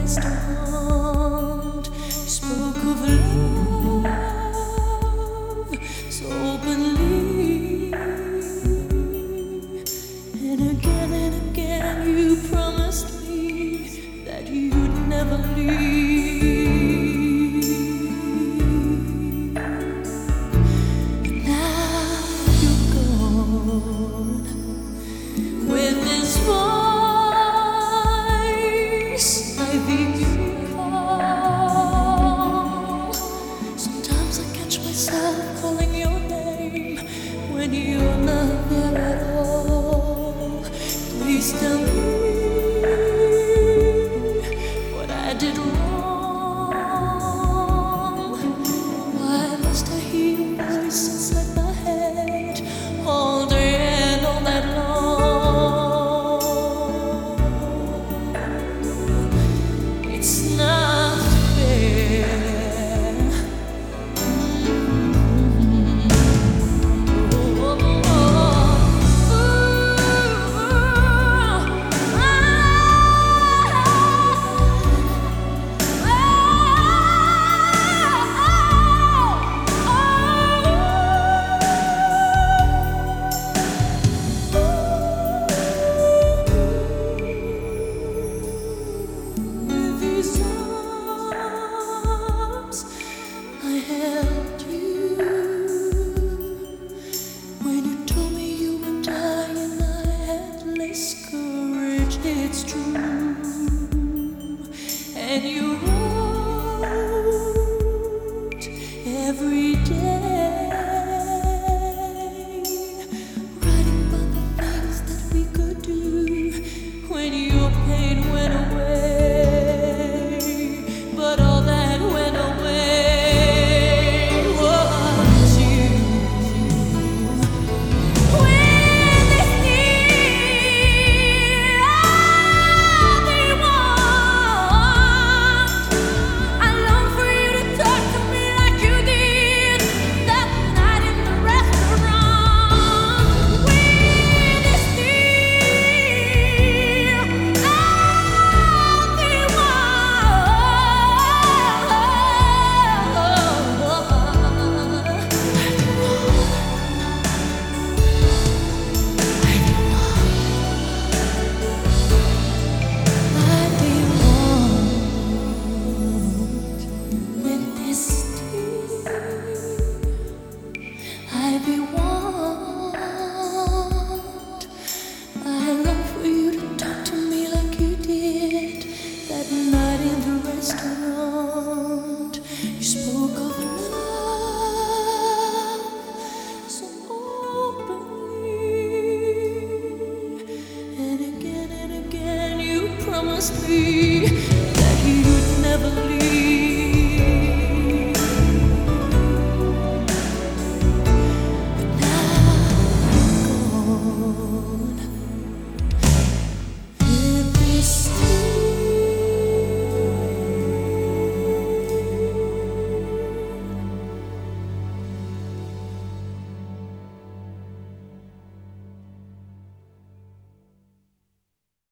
restaurant. Spoke of love so openly, and again you promised me that you'd never leave. But now you're gone with this voice I recall. Sometimes I catch myself calling your name when you're not there at all. Please tell me what I did wrong. Why must I hear your voice inside my head all day and all night long? It's not fair. With these arms I held you when you told me you were dying. I had less courage, it's true. And you wrote every day, writing about the things that we could do when your pain went away. But all that went away was you. When this near they want, I long for you to talk to me like you did that night in the restaurant. When this near they I long for you to talk to me like you did that night in the restaurant.